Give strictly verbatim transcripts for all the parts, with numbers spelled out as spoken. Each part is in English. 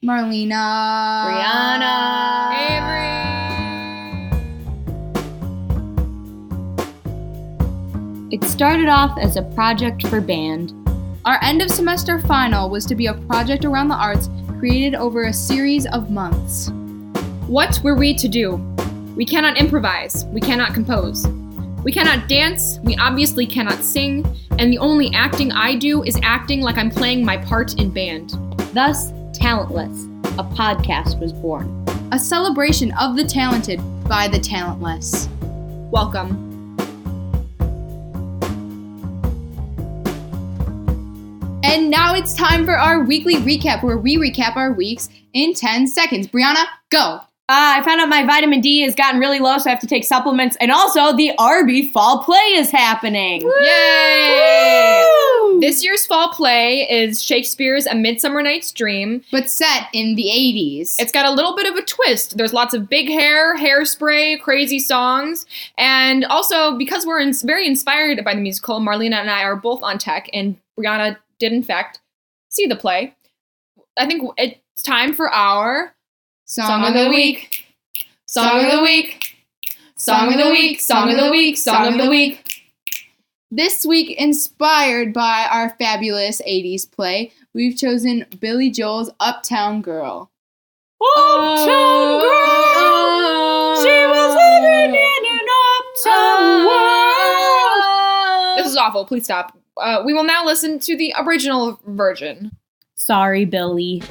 Marlena. Brianna. Avery. It started off as a project for band. Our end of semester final was to be a project around the arts created over a series of months. What were we to do? We cannot improvise. We cannot compose. We cannot dance. We obviously cannot sing. And the only acting I do is acting like I'm playing my part in band. Thus, Talentless, a podcast was born. A celebration of the talented by the talentless. Welcome. And now it's time for our weekly recap, where we recap our weeks in ten seconds. Brianna, go! Uh, I found out my vitamin D has gotten really low, so I have to take supplements. And also, the Arby Fall Play is happening. Yay! Woo! This year's fall play is Shakespeare's A Midsummer Night's Dream. But set in the eighties. It's got a little bit of a twist. There's lots of big hair, hairspray, crazy songs. And also, because we're in- very inspired by the musical, Marlena and I are both on tech, and Brianna did, in fact, see the play. I think it's time for our... Song, Song of the week. Song of the week. Song of the week. Song of the week. Song of the week. This week, inspired by our fabulous eighties play, we've chosen Billy Joel's Uptown Girl. Uptown Girl, she was living in an uptown world. This is awful. Please stop. Uh, we will now listen to the original version. Sorry, Billy.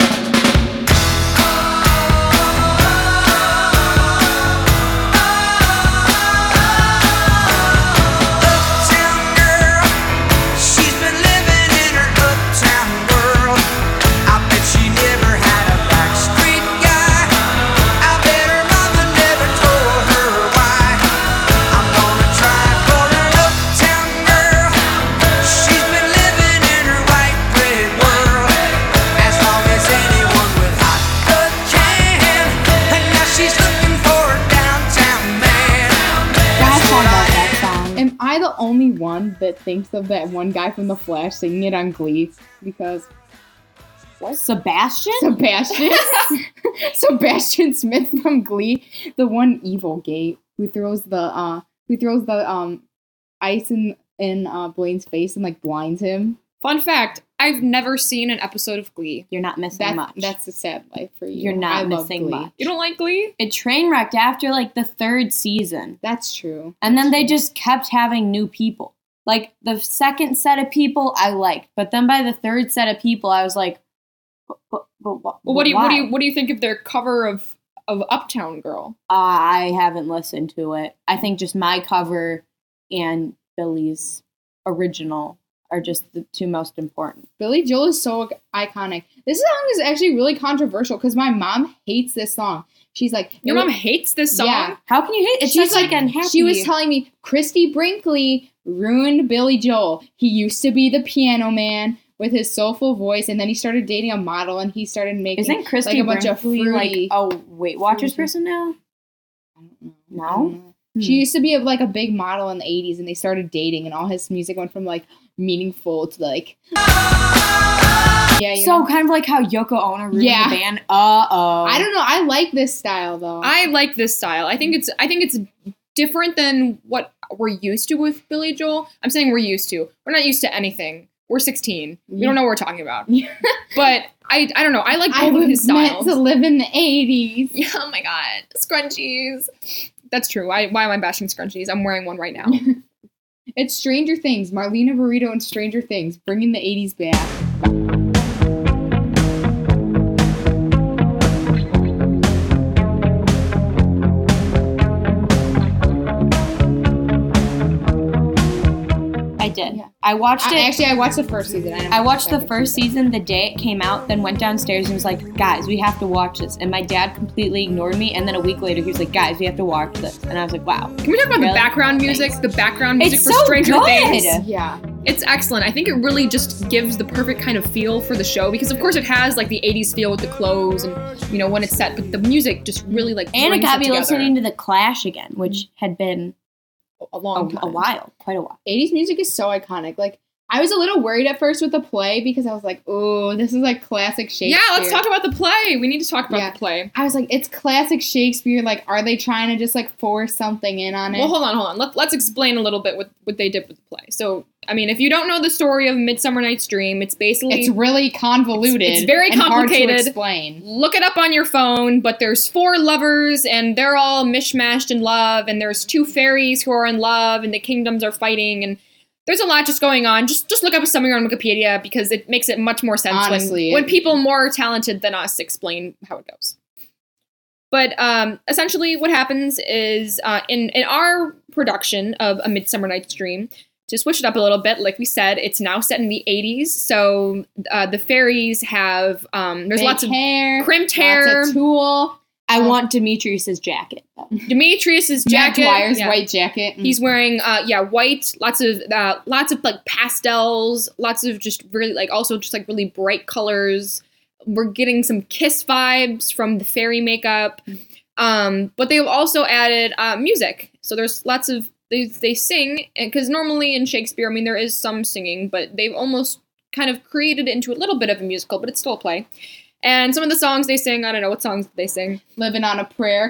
Am I the only one that thinks of that one guy from The Flash singing it on Glee? Because what? Sebastian? Sebastian? Sebastian Smith from Glee, the one evil gay who throws the uh who throws the um ice in in uh, Blaine's face and like blinds him. Fun fact: I've never seen an episode of Glee. You're not missing That's, much. That's a sad life for you. You're not I love missing Glee. much. You don't like Glee? It train wrecked after like the third season. That's true. And That's then they true. just kept having new people. Like the second set of people I liked, but then by the third set of people I was like, but, but, but, Well, what do you what do you what do you think of their cover of of Uptown Girl? Uh, I haven't listened to it. I think just my cover and Billy's original are just the two most important. Billy Joel is so iconic. This song is actually really controversial because my mom hates this song. She's like, Your mom hates this song? Yeah. How can you hate it? It's She's such like unhappy. She was telling me Christy Brinkley ruined Billy Joel. He used to be the piano man with his soulful voice, and then he started dating a model, and he started making Isn't Christy like a bunch Brinkley of like fruity. a Weight Watchers fruity- person now? I don't know. No? I don't know. Hmm. She used to be like a big model in the eighties, and they started dating, and all his music went from like meaningful to like. Yeah, you So know? kind of like how Yoko Ono ruined Yeah. the band. Uh oh. I don't know. I like this style though. I like this style. I think it's I think it's different than what we're used to with Billy Joel. I'm saying we're used to. We're not used to anything. We're sixteen. We Yeah. don't know what we're talking about. But I I don't know. I like I both of his was meant styles. to live in the eighties. Yeah, oh my god. Scrunchies. That's true. I, why am I bashing scrunchies? I'm wearing one right now. It's Stranger Things. Marlena Burrito and Stranger Things, bringing the eighties back. I did. Yeah. I watched I, it. actually, I watched the first season. I, didn't I watch watched the second first season the day it came out, then went downstairs and was like, guys, we have to watch this. And my dad completely ignored me. And then a week later, he was like, guys, we have to watch this. And I was like, wow. Can we talk about Really? the background music? Thanks. The background music It's for so Stranger good. Things. Yeah. It's excellent. I think it really just gives the perfect kind of feel for the show because, of course, it has like the eighties feel with the clothes and you know when it's set, but the music just really like And it brings got me together. listening to The Clash again, which had been a a, long time. a while, quite a while. eighties music is so iconic. Like, I was a little worried at first with the play because I was like, oh, this is like classic Shakespeare. Yeah, let's talk about the play. We need to talk about Yeah. the play. I was like, it's classic Shakespeare. Like, are they trying to just like force something in on it? Well, hold on, hold on. Let, let's explain a little bit what, what they did with the play. So, I mean, if you don't know the story of Midsummer Night's Dream, it's basically... It's really convoluted. It's, it's very and complicated. Hard to explain. Look it up on your phone, but there's four lovers, and they're all mishmashed in love, and there's two fairies who are in love, and the kingdoms are fighting, and there's a lot just going on. Just just look up something on Wikipedia because it makes it much more sense Honestly, when, when it- people more talented than us explain how it goes. But um, essentially what happens is uh, in, in our production of A Midsummer Night's Dream, to switch it up a little bit, like we said, it's now set in the eighties. So uh, the fairies have, um, there's Fake lots of hair, crimped hair. lots of tulle. I want Demetrius's jacket. though. Demetrius's Matt jacket. Dwyer's yeah. white jacket. He's wearing, uh, yeah, white, lots of, uh, lots of like pastels, lots of just really like also just like really bright colors. We're getting some Kiss vibes from the fairy makeup, um, but they've also added uh, music. So there's lots of they they sing, because normally in Shakespeare, I mean, there is some singing, but they've almost kind of created it into a little bit of a musical, but it's still a play. And some of the songs they sing, I don't know what songs they sing. Living on a Prayer.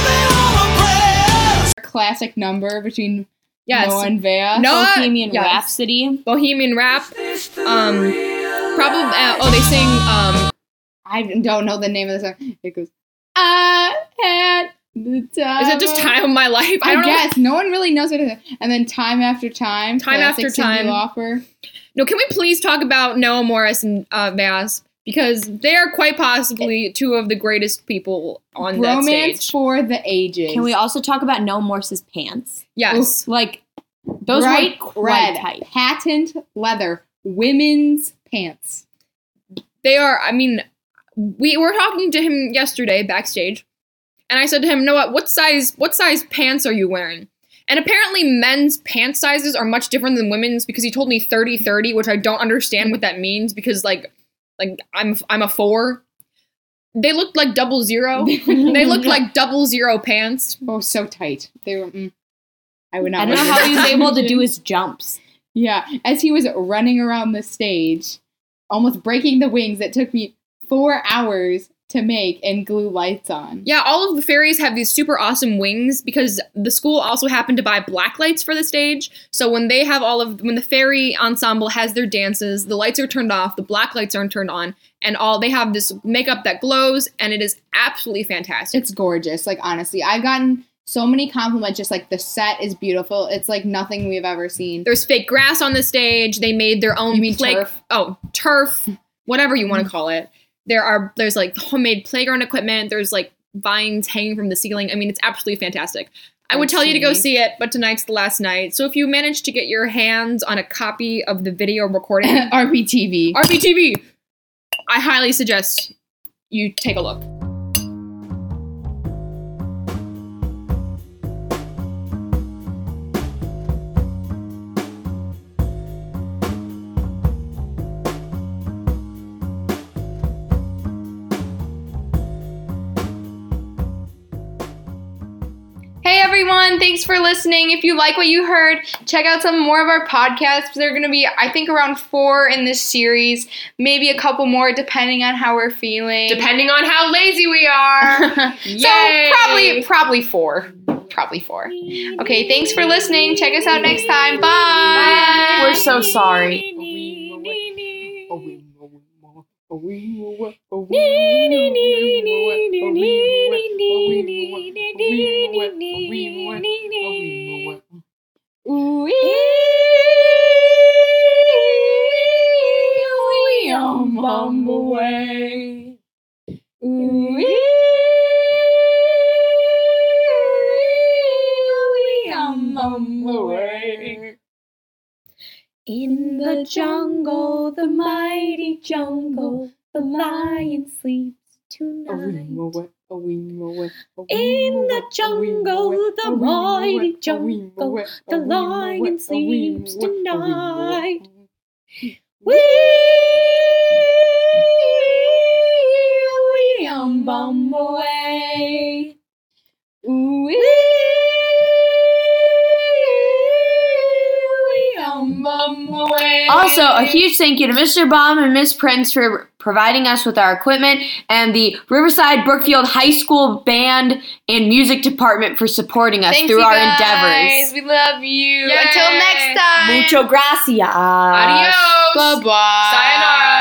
Classic number between Yes, Noah and Vea. Noah- Bohemian yes. Rhapsody. Bohemian Rap. Um, probably. Uh, oh, they sing. Um, I don't know the name of the song. It goes, I had the time. is it just of- Time of My Life? I, don't know. guess. No one really knows what it is. And then Time After Time. Time classic After Cyndi Time. Lauper. No, can we please talk about Noah Morris and uh, Vaz? Because they are quite possibly two of the greatest people on that Romance stage. for the ages. Can we also talk about Noah Morse's pants? Yes. Like, those Bright were quite red, tight. patent leather, women's pants. They are, I mean, we were talking to him yesterday backstage, and I said to him, Noah, what size, what size pants are you wearing? And apparently men's pant sizes are much different than women's, because he told me thirty thirty, which I don't understand what that means, because like, like I'm, I'm a four. They looked like double zero. They looked like double zero pants. Oh, so tight. They were. Mm, I would not. I don't know wear how them. he was able to do his jumps. Yeah, as he was running around the stage, almost breaking the wings that took me four hours to make and glue lights on. Yeah, all of the fairies have these super awesome wings, because the school also happened to buy black lights for the stage. So when they have all of, when the fairy ensemble has their dances, the lights are turned off, the black lights aren't turned on, and all they have this makeup that glows, and it is absolutely fantastic. It's gorgeous. Like, honestly, I've gotten so many compliments. Just like the set is beautiful. It's like nothing we've ever seen. There's fake grass on the stage. They made their own You mean play- turf? Oh, turf, whatever you want to call it. There are there's like homemade playground equipment. There's like vines hanging from the ceiling. I mean, it's absolutely fantastic. I would tell you to go see it, but tonight's the last night. So if you manage to get your hands on a copy of the video recording, R P T V. R P T V, I highly suggest you take a look. Hey everyone, thanks for listening. If you like what you heard, check out some more of our podcasts. There are going to be, I think, around four in this series, maybe a couple more depending on how we're feeling. Depending on how lazy we are. So Yay! probably probably four. Probably four. Okay, thanks for listening. Check us out next time. Bye. We're so sorry. In the jungle, the mighty jungle, the lion sleeps tonight. In the jungle, the mighty jungle, the lion sleeps tonight. Wee, wee, um, bum away. Wee, wee, um, bum away. Also, a huge thank you to Mister Baum and Miss Prince for providing us with our equipment, and the Riverside Brookfield High School Band and Music Department for supporting us Thanks, through you our guys. endeavors. We love you. Yay. Until next time. Mucho gracias. Adios. Bye-bye. Sayonara.